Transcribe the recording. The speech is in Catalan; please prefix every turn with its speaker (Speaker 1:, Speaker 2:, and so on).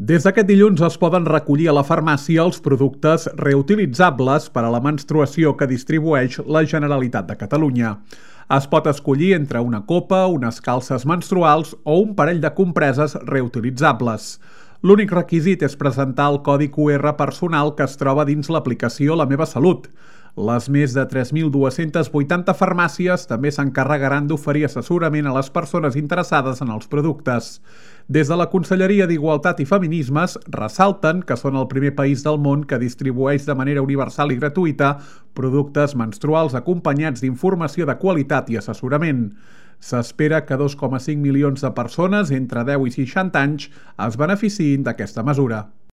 Speaker 1: Des d'aquest dilluns es poden recollir a la farmàcia els productes reutilitzables per a la menstruació que distribueix la Generalitat de Catalunya. Es pot escollir entre una copa, unes calces menstruals o un parell de compreses reutilitzables. L'únic requisit és presentar el codi QR personal que es troba dins l'aplicació La meva Salut. Les més de 3.280 farmàcies també s'encarregaran d'oferir assessorament a les persones interessades en els productes. Des de la Conselleria d'Igualtat i Feminismes ressalten que són el primer país del món que distribueix de manera universal i gratuïta productes menstruals acompanyats d'informació de qualitat i assessorament. S'espera que 2,5 milions de persones entre 10 i 60 anys es beneficiïn d'aquesta mesura.